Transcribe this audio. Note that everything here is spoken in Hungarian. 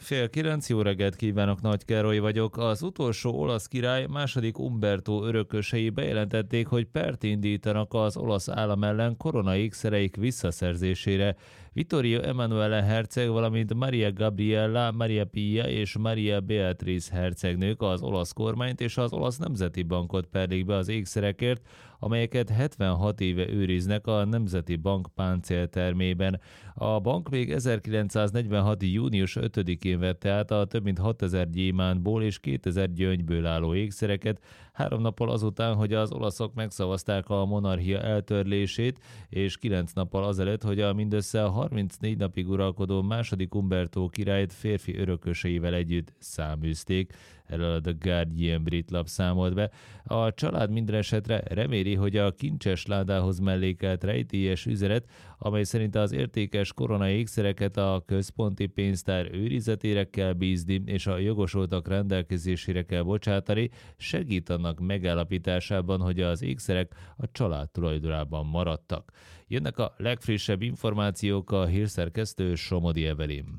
Fél kilenc, jó reggelt kívánok, Nagy Károly vagyok. Az utolsó olasz király második Umberto örökösei bejelentették, hogy pert indítanak az olasz állam ellen koronaékszereik visszaszerzésére. Vittorio Emanuele herceg, valamint Maria Gabriella, Maria Pia és Maria Beatrice hercegnők az olasz kormányt és az olasz nemzeti bankot perlik be az ékszerekért, amelyeket 76 éve őriznek a Nemzeti Bank páncéltermében. A bank még 1946. június 5-én vette át a több mint 6000 gyémántból és 2000 gyöngyből álló ékszereket, 3 nappal azután, hogy az olaszok megszavazták a monarchia eltörlését, és 9 nappal azelőtt, hogy a mindössze 34 napig uralkodó második Umberto királyt férfi örököseivel együtt száműzték. Erről a The Guardian brit lap számolt be. A család minden esetre reméli, hogy a kincses ládához mellékelt rejtélyes üzenet, amely szerint az értékes koronai ékszereket a központi pénztár őrizetére kell bízni, és a jogosultak rendelkezésére kell bocsátani, segít annak megállapításában, hogy az ékszerek a család tulajdonában maradtak. Jönnek a legfrissebb információk, a hírszerkesztő Somodi Evelyn.